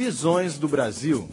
Visões do Brasil.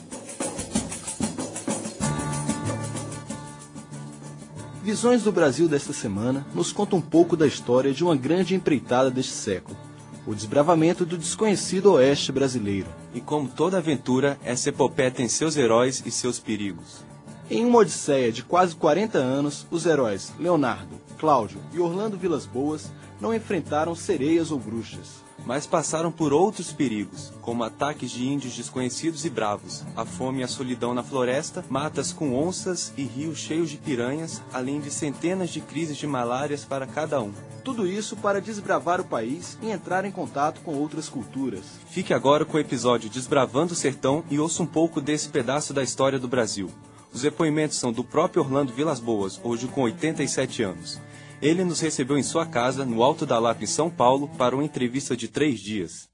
Visões do Brasil desta semana nos conta um pouco da história de uma grande empreitada deste século, o desbravamento do desconhecido oeste brasileiro. E como toda aventura, essa epopeia tem seus heróis e seus perigos. Em uma odisseia de quase 40 anos, os heróis Leonardo, Cláudio e Orlando Vilas Boas não enfrentaram sereias ou bruxas, mas passaram por outros perigos, como ataques de índios desconhecidos e bravos, a fome e a solidão na floresta, matas com onças e rios cheios de piranhas, além de centenas de crises de malárias para cada um. Tudo isso para desbravar o país e entrar em contato com outras culturas. Fique agora com o episódio Desbravando o Sertão e ouça um pouco desse pedaço da história do Brasil. Os depoimentos são do próprio Orlando Vilas Boas, hoje com 87 anos. Ele nos recebeu em sua casa, no Alto da Lapa, em São Paulo, para uma entrevista de 3 dias.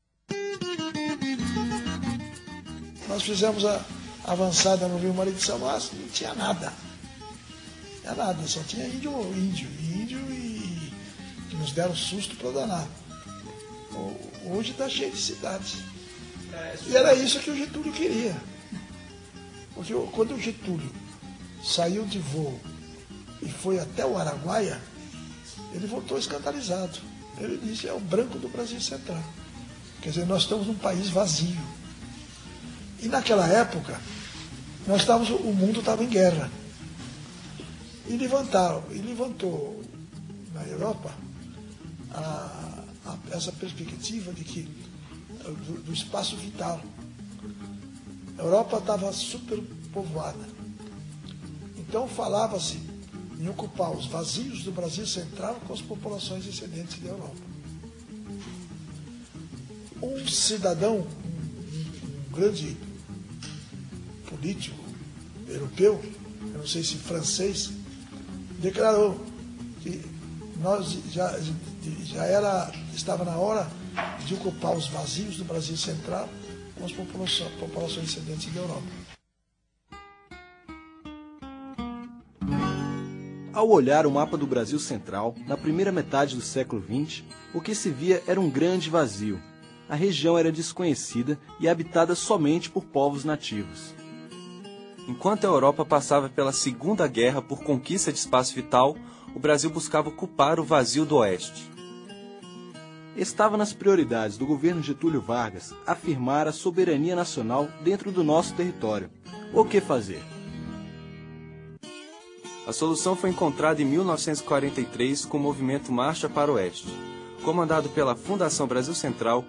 Nós fizemos a avançada no Rio Maria de São Márcio, não tinha nada. Não tinha nada, só tinha índio e que nos deram susto para danar. Hoje está cheio de cidades. E era isso que o Getúlio queria. Porque quando o Getúlio saiu de voo e foi até o Araguaia, ele voltou escandalizado. Ele disse, é o branco do Brasil Central. Quer dizer, nós estamos num país vazio. E naquela época, o mundo estava em guerra. E levantou na Europa essa perspectiva de que do espaço vital. A Europa estava superpovoada. Então falava-se em ocupar os vazios do Brasil Central com as populações excedentes da Europa. Um cidadão, um grande político europeu, eu não sei se francês, declarou que nós estava na hora de ocupar os vazios do Brasil Central com as populações excedentes da Europa. Ao olhar o mapa do Brasil Central, na primeira metade do século XX, o que se via era um grande vazio. A região era desconhecida e habitada somente por povos nativos. Enquanto a Europa passava pela Segunda Guerra por conquista de espaço vital, o Brasil buscava ocupar o vazio do Oeste. Estava nas prioridades do governo Getúlio Vargas afirmar a soberania nacional dentro do nosso território. O que fazer? A solução foi encontrada em 1943 com o movimento Marcha para o Oeste. Comandado pela Fundação Brasil Central,